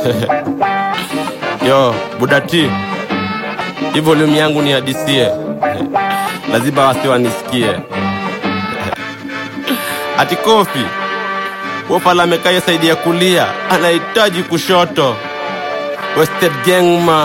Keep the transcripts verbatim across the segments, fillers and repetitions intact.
Yo, Budati, hii volume yangu ni hadisie. Lazima wasi wanisikie. Ati Kofi, wofala mekaye saidi ya kulia, anahitaji kushoto. Wasted gang ma.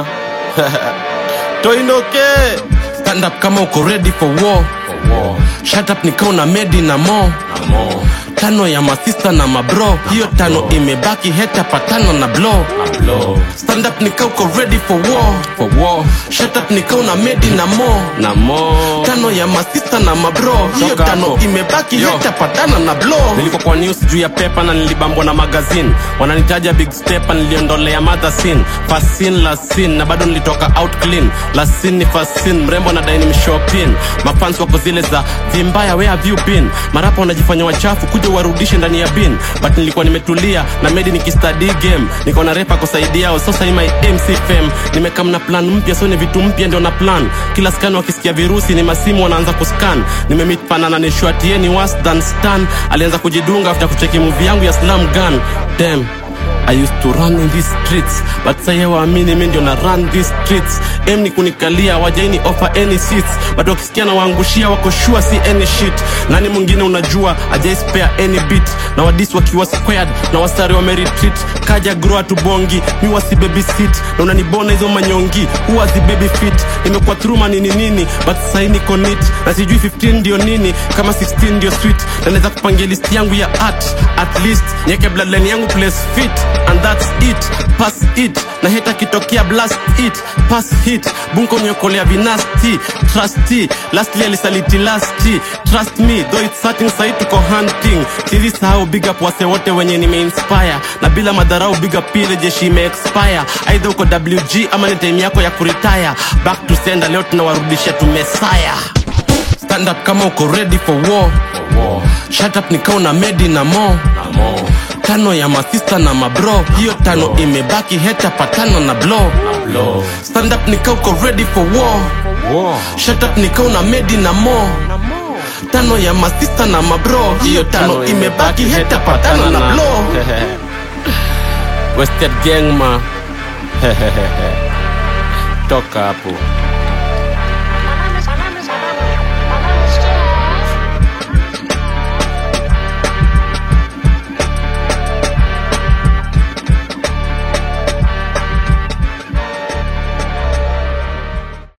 Toinoke. Stand up kama uko ready for war. For war. Shut up nikao na medi na mo. Na mo. Tano ya masista na mabro. Hiyo tano imebaki heta patano na blow. Na blow. Stand up nikao uko ready for war. For war. Shut up nikao na medi na mo. Na mo. Tano ya masista na mabro. Hiyo tano imebaki heta patano na blow. Nilikuwa kwa news juu ya pepa na nilibambwa na magazine. Wananitaja big step na niliondolea mother scene. First scene, last scene na bado nilitoka out clean. Last scene ni first scene, mrembo na dai nimeshopin. Mafans wako zile za vimbaya, where have you been? Marapa wanajifanya wachafu kuja warudishe ndani ya bin. But nilikuwa nimetulia na medi nikistudy game. Niko na repa kusaidia au sasa my M C fam. Nimekam na plan mpya, so ni vitu mpya ndio na plan. Kila scan wakisikia virusi ni masimu wanaanza kuscan. Nimemeet pana na nishwatie ni worse than Stan. Alianza kujidunga after kucheki movie yangu ya Slam Gun. Damn, I used to run in these streets, but saya waamini mimi ndio na run these streets. M ni kunikalia, wajaini offer any seats, but wakisikia na waangushia wako sure si any shit. Nani mwingine unajua ajai spare any beat, na wadis wakiwa squared na wastari wa retreat. Kaja grow to bongi, mi wasi baby sit, na unanibona hizo manyongi, huwa zi baby fit. Nimekuwa through manini nini, but sasa niko neat, na sijui fifteen ndio nini, kama sixteen ndio sweet. Na naweza kupangia list yangu ya art, at least nyeke bloodline yangu place fit. And that's it, pass it. Na heta kitokea blast it, pass hit. Bunko nyokolea vinasti, trusty. Lastly alisaliti lasty, trust me. Though it's starting sai tuko hunting. Sizi sahau big up wase wote wenye nime inspire. Na bila madharau big up pile jeshi ime expire. Either uko W G ama ni time yako ya kuretire. Back to sender, leo tunawarudisha tu Messiah. Stand up kama uko ready for war. For war. Shut up nikao na medi na mo. Na mo. Tano ya masista na mabro. Hiyo tano blow. Imebaki heta patano na blow. Na blow. Stand up nikao uko ready for war. For war. Shut up nikao na medi na mo. Na mo. Tano ya masista na mabro. Hiyo tano imebaki heta patano na blow. Wasted gang ma. Toka hapo.